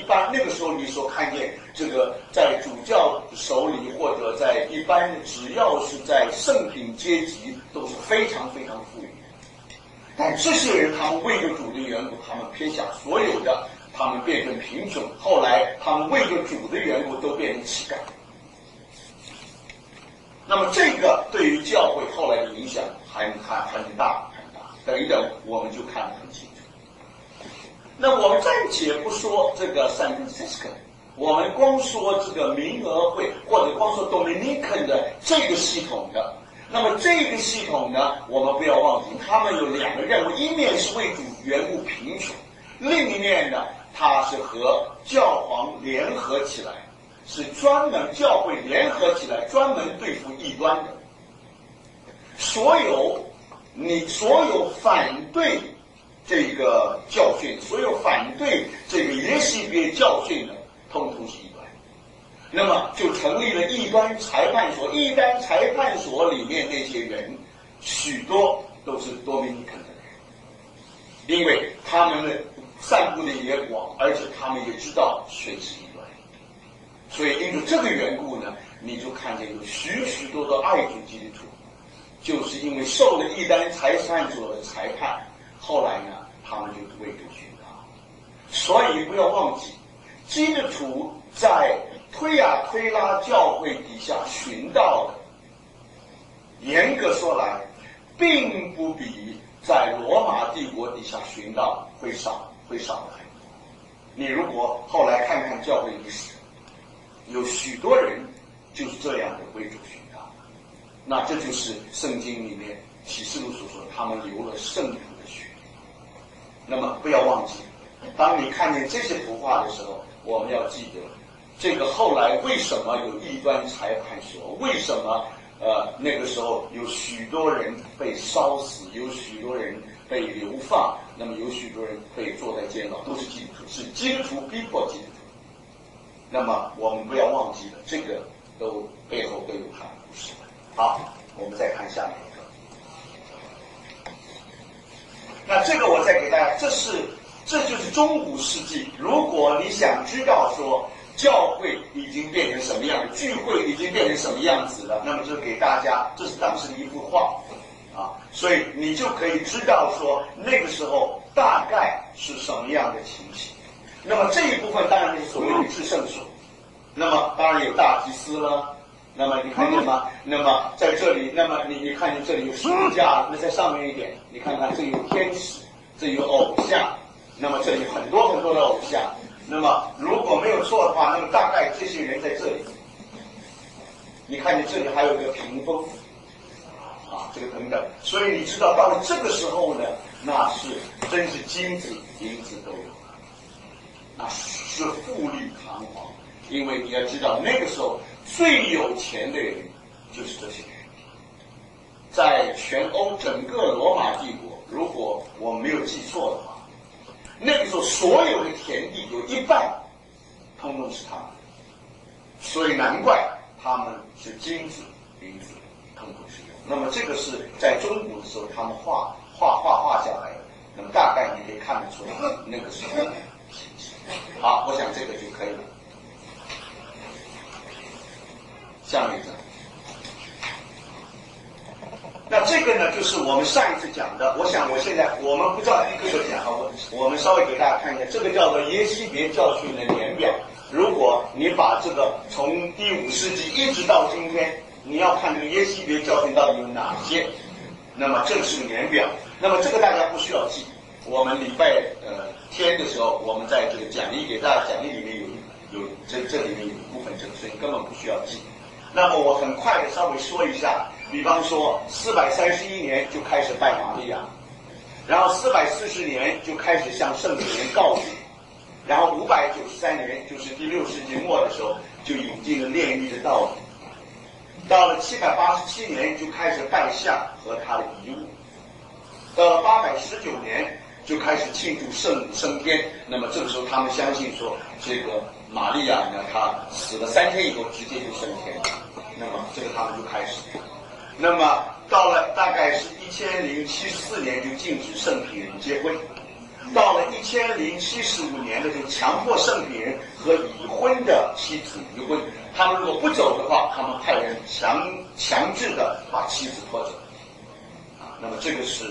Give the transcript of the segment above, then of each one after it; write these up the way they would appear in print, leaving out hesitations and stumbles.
般那个时候你所看见这个在主教手里或者在一般只要是在圣品阶级都是非常非常富裕。但这些人他们为着主的缘故，他们撇下所有的，他们变成贫穷，后来他们为着主的缘故都变成乞丐。那么这个对于教会后来的影响很大，等一等我们就看得很清楚。那我们暂且不说这个 San Francisco， 我们光说这个民俄会或者光说 Dominican 的这个系统的，那么这个系统呢，我们不要忘记，他们有两个任务，一面是为主缘故贫穷，另一面呢，它是和教皇联合起来，是专门教会联合起来专门对付异端的。所有反对这个教训，所有反对这个耶西别教训的，通通是异端。那么就成立了异端裁判所。异端裁判所里面那些人，许多都是多米尼肯的人，因为他们的散布的也广，而且他们也知道谁是异端。所以因为这个缘故呢，你就看见有许多的爱主基督徒，就是因为受了异端裁判所的裁判，后来呢，他们就为主殉道。所以不要忘记，基督徒在推亚推拉教会底下殉道的，严格说来，并不比在罗马帝国底下殉道会少的很多。你如果后来看看教会历史，有许多人就是这样的为主殉道，那这就是圣经里面启示录所说，他们流了圣徒的血。那么不要忘记，当你看见这些图画的时候，我们要记得，这个后来为什么有异端裁判所？为什么那个时候有许多人被烧死，有许多人被流放，那么有许多人被坐在监牢，都是基督徒，是基督徒逼迫基督徒。那么我们不要忘记了，这个都背后都有它的故事。好，我们再看下面一个。那这个我再给大家，这就是中古世纪。如果你想知道说教会已经变成什么样，聚会已经变成什么样子了，那么就给大家，这是当时的一幅画啊，所以你就可以知道说那个时候大概是什么样的情形。那么这一部分当然是所谓的至圣所，那么当然有大祭司了。那么你看见吗？那么在这里，那么你看见这里有十字架，那在上面一点，你看看这有天使，这有偶像，那么这里很多很多的偶像。那么如果没有错的话，那么大概这些人在这里，你看见这里还有一个屏风啊，这个等等。所以你知道到了这个时候呢，那是真是金子银子都有。那是富丽堂皇，因为你要知道那个时候最有钱的人就是这些人。在全欧整个罗马帝国，如果我没有记错的话，那个时候所有的田地有一半通通是他们的，所以难怪他们是金子银子通通是有。那么这个是在中古的时候他们画下来的，那么大概你可以看得出来那个时候的情形。好，我想这个就可以了。下面一张，那这个呢，就是我们上一次讲的。我想我现在我们不照一个个讲啊，我们稍微给大家看一下，这个叫做耶西别教训的年表。如果你把这个从第5世纪一直到今天，你要看这个耶西别教训到底有哪些，那么这个是个年表。那么这个大家不需要记。我们礼拜天的时候，我们在这个讲义给大家讲义里面有这里面有一部分这个，所以根本不需要记。那么我很快的稍微说一下，比方说431年就开始拜玛利亚，然后440年就开始向圣子人告解，然后593年就是第6世纪末的时候就引进了炼狱的道理，到了787年就开始拜象和他的遗物，到了819年就开始庆祝圣母升天。那么这个时候他们相信说，这个玛利亚呢，她死了3天以后直接就升天了。那么这个他们就开始。那么到了大概是1074年就禁止圣体人结婚。 到了1075年的，就强迫圣彼人和已婚的妻子离婚。他们如果不走的话，他们派人强制的把妻子拖走。那么这个是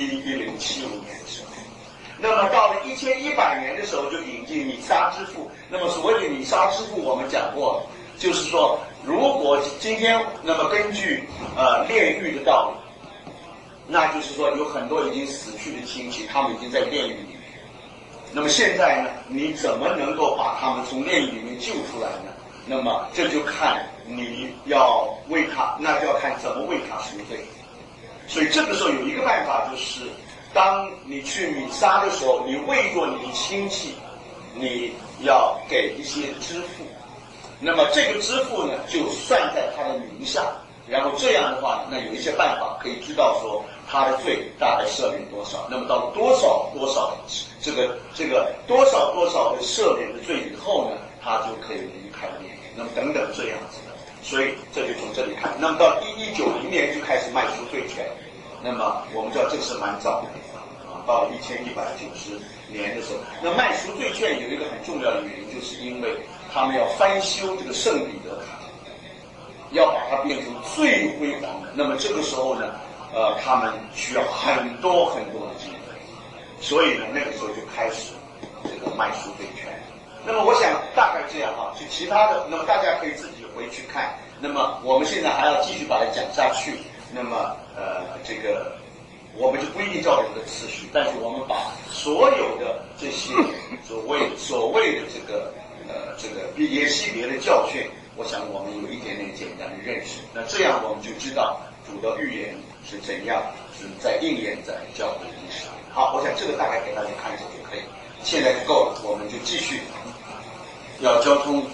1075年的时候。那么到了1100年的时候，就引进弥撒之父。那么所谓的弥撒之父，我们讲过了，就是说，如果今天那么根据炼狱的道理，那就是说有很多已经死去的亲戚，他们已经在炼狱里面。那么现在呢，你怎么能够把他们从炼狱里面救出来呢？那么这就看你要为他，那就要看怎么为他赎罪。所以这个时候有一个办法，就是当你去弥撒的时候，你为着你的亲戚，你要给一些支付。那么这个支付呢，就算在他的名下。然后这样的话，那有一些办法可以知道说他的罪大概赦免多少。那么到了多少这个多少的赦免的罪以后呢，他就可以离开炼狱。那么等等这样子的，所以这就从这里看。那么到1190年就开始卖赎罪券。那么我们知道这个是蛮早的到了1190年的时候，那卖赎罪券有一个很重要的原因，就是因为他们要翻修这个圣彼得塔。要把它变成最辉煌的，那么这个时候呢，他们需要很多很多的经费，所以呢，那个时候就开始这个卖赎罪券。那么我想大概这样就其他的，那么大家可以自己回去看。那么我们现在还要继续把它讲下去。那么这个我们就不一定照着这个次序，但是我们把所有的这些所谓的这个耶西别的教训。我想我们有一点点简单的认识，那这样我们就知道主的预言是怎样是在应验在教会历史上。好，我想这个大概给大家看一下就可以，现在就够了，我们就继续要交通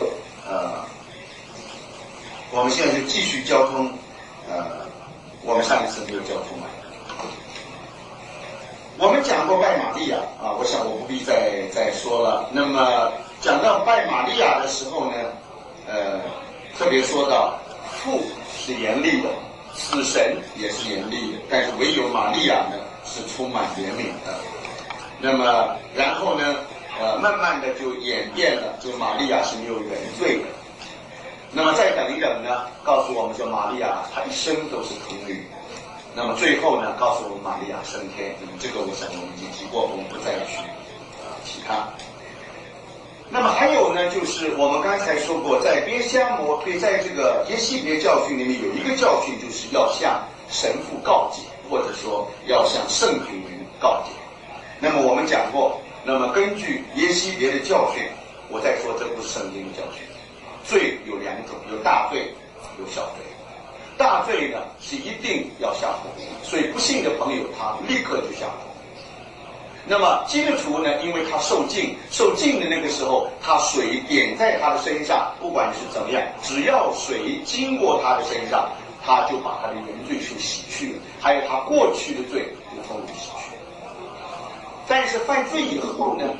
我们现在就继续交通我们上一次没有交通了。我们讲过拜玛利亚我想我不必再说了。那么讲到拜玛利亚的时候呢，特别说到父是严厉的，死神也是严厉的，但是唯有玛利亚呢是充满怜悯的。那么然后呢慢慢的就演变了，就玛利亚是没有原罪的。那么再等一等呢，告诉我们说玛利亚她一生都是童女。那么最后呢，告诉我们玛利亚升天。那么这个我想我们已经提过，我们不再去提它。那么还有呢，就是我们刚才说过，在在这个耶西别教训里面有一个教训，就是要向神父告解，或者说要向圣品人告解。那么我们讲过，那么根据耶西别的教训，我再说这不是圣经的教训。罪有两种，有大罪，有小罪。大罪呢是一定要下头，所以不信的朋友他立刻就下头。那么基督徒呢，因为他受浸的那个时候，他水点在他的身上，不管是怎么样，只要水经过他的身上，他就把他的原罪就洗去了，还有他过去的罪就通通洗去了。但是犯罪以后呢，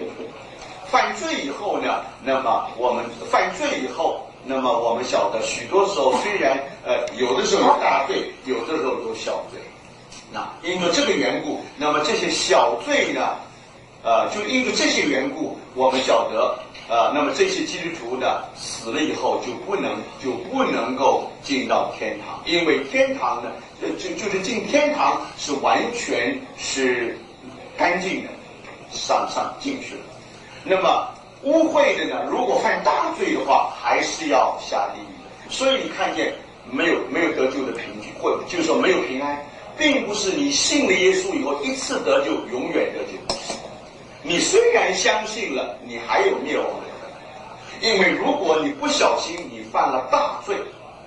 那么我们犯罪以后，那么我们晓得许多时候虽然有的时候有大罪，有的时候有小罪。那因为这个缘故，那么这些小罪呢，就因为这些缘故，我们晓得，那么这些基督徒呢，死了以后就不能够进到天堂，因为天堂呢，就是进天堂是完全是干净的，上进去了。那么污秽的呢，如果犯大罪的话，还是要下地狱的。所以你看见没有得救的凭据，或者就是说没有平安。并不是你信了耶稣以后一次得救永远得救，你虽然相信了，你还有灭亡的可能。因为如果你不小心你犯了大罪，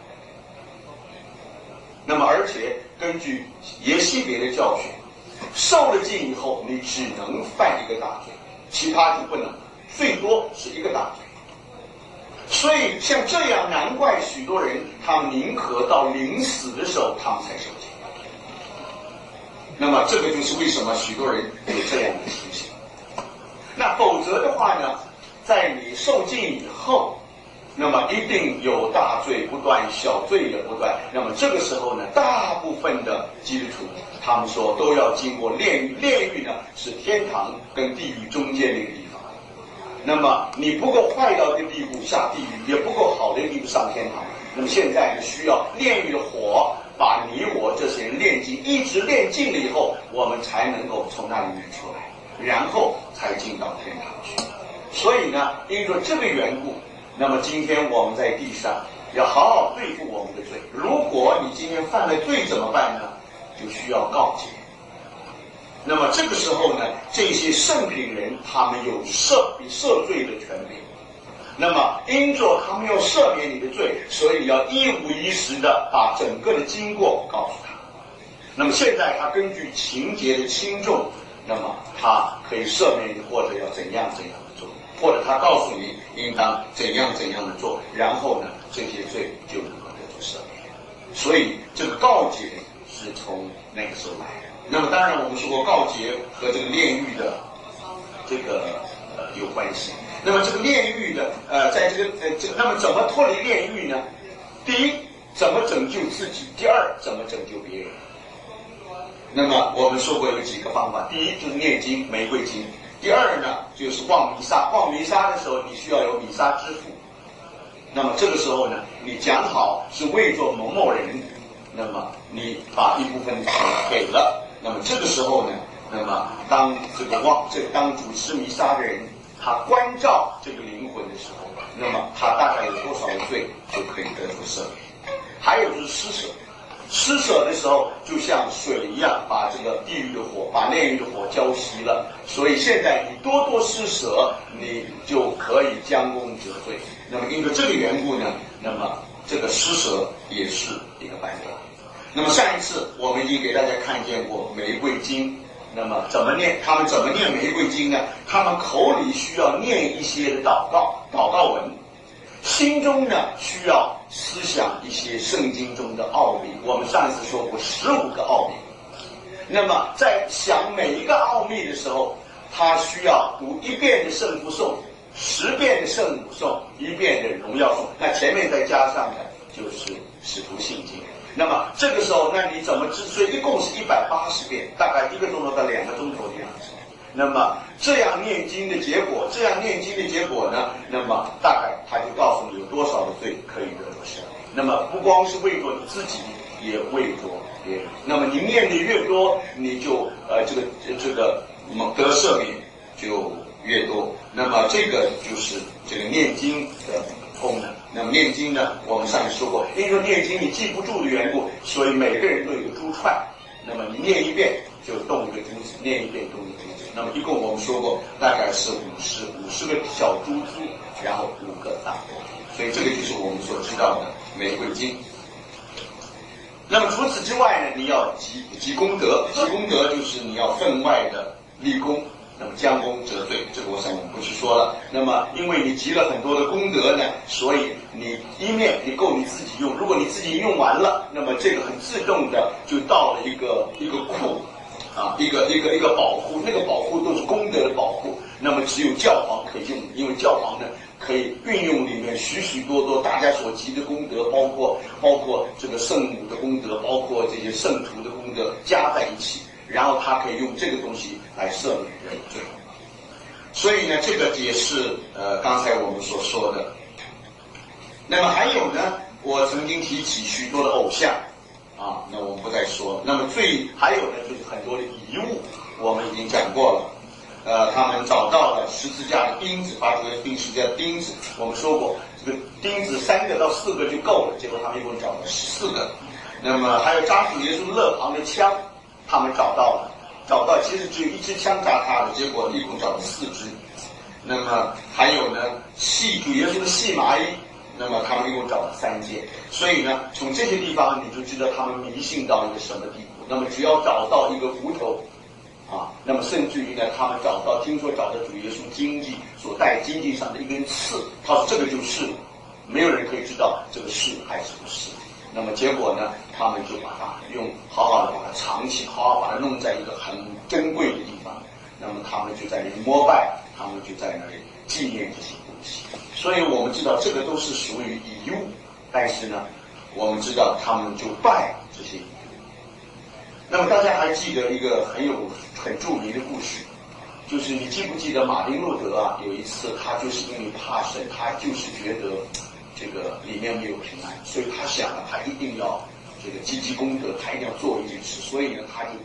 那么而且根据耶西别的教训，受了浸以后你只能犯一个大罪，其他就不能，最多是一个大罪。所以像这样，难怪许多人他们宁可到临死的时候他们才受浸。那么这个就是为什么许多人有这样的情形。那否则的话呢，在你受浸以后，那么一定有大罪不断，小罪也不断。那么这个时候呢，大部分的基督徒他们说都要经过炼狱，炼狱呢是天堂跟地狱中间的一个地方。那么你不够坏到一个地步下地狱，也不够好的一个地步上天堂。那么现在呢，需要炼狱的火把你我这些人炼尽，一直炼尽了以后，我们才能够从那里面出来，然后才进到天堂去。所以呢，因着这个缘故，那么今天我们在地上要好好对付我们的罪。如果你今天犯了罪怎么办呢？就需要告解。那么这个时候呢，这些圣品人他们有赦罪的权柄。那么因着他们要赦免你的罪，所以要一五一十的把整个的经过告诉他。那么现在他根据情节的轻重，那么他可以赦免你，或者要怎样怎样的做，或者他告诉你应当怎样怎样的做，然后呢，这些罪就能够得到赦免。所以这个告解是从那个时候来的。那么当然我们说过告解和这个炼狱的这个有关系。那么这个炼狱的在这个那么怎么脱离炼狱呢？第一，怎么拯救自己；第二，怎么拯救别人。那么我们说过有几个方法，第一就是念经玫瑰经，第二呢就是望弥撒。望弥撒的时候你需要有弥撒支付。那么这个时候呢，你讲好是为做某某人，那么你把一部分钱给了，那么这个时候呢，那么当当主持弥撒的人，他关照这个灵魂的时候，那么他大概有多少的罪就可以得到赦免。还有就是施舍，施舍的时候就像水一样，把这个地狱的火，把炼狱的火浇熄了。所以现在你多多施舍，你就可以将功折罪。那么因为这个缘故呢，那么这个施舍也是一个办法。那么上一次我们已经给大家看见过玫瑰经。那么怎么念？他们怎么念玫瑰经呢？他们口里需要念一些的祷告文，心中呢需要思想一些圣经中的奥秘。我们上一次说过15个奥秘。那么在想每一个奥秘的时候，他需要读1遍的圣父颂，10遍的圣母颂，1遍的荣耀颂。那前面再加上的就是使徒信经。那么这个时候，那你怎么所以一共是180遍，大概1个钟头到2个钟头的样子。那么这样念经的结果呢，那么大概他就告诉你有多少的罪可以得到赦免。那么不光是为着你自己，也为着别人。那么你念的越多，你就这个得赦免就越多。那么这个就是这个念经的功能。那么念经呢，我们上次说过，因为念经你记不住的缘故，所以每个人都有一个珠串。那么你念1遍就动一个珠子，念1遍动一个珠子。那么一共我们说过，大概是50个小珠子，然后5个大珠。所以这个就是我们所知道的玫瑰经。那么除此之外呢，你要积功德，积功德就是你要分外的立功。那么将功折罪，这个我想我们不去说了。那么因为你积了很多的功德呢，所以你一面你够你自己用，如果你自己用完了，那么这个很自动的就到了一个库啊，一个宝库，那个宝库都是功德的宝库。那么只有教皇可以用，因为教皇呢可以运用里面许许多多大家所积的功德，包括这个圣母的功德，包括这些圣徒的功德加在一起。然后他可以用这个东西来赦免人罪，所以呢，这个也是刚才我们所说的。那么还有呢，我曾经提起许多的偶像啊，那我们不再说。那么还有呢，就是很多的遗物，我们已经讲过了。他们找到了十字架的钉子，把主耶稣钉十字架的钉子，我们说过，这个钉子3个到4个就够了，结果他们一共找了14个。那么还有扎主耶稣肋旁的枪。他们找到其实只有1支枪扎他的，结果一共找了4支。那么还有呢，主耶稣的细麻衣，那么他们一共找了3件。所以呢，从这些地方你就知道他们迷信到一个什么地步。那么只要找到一个骨头啊，那么甚至于呢，他们听说找到主耶稣经济所戴经济上的一根刺，他说这个就是没有人可以知道这个是还是不是。那么结果呢，他们就把它好好的把它藏起，好好把它弄在一个很珍贵的地方。那么他们就在那里膜拜，他们就在那里纪念这些东西。所以我们知道这个都是属于遗物，但是呢，我们知道他们就拜这些遗物。 那么大家还记得一个很著名的故事，就是你记不记得马丁路德啊？有一次他就是因为怕神，他就是觉得这个里面没有平安，所以他想了，他一定要这个积积功德，他一定要做一件事，所以呢，他就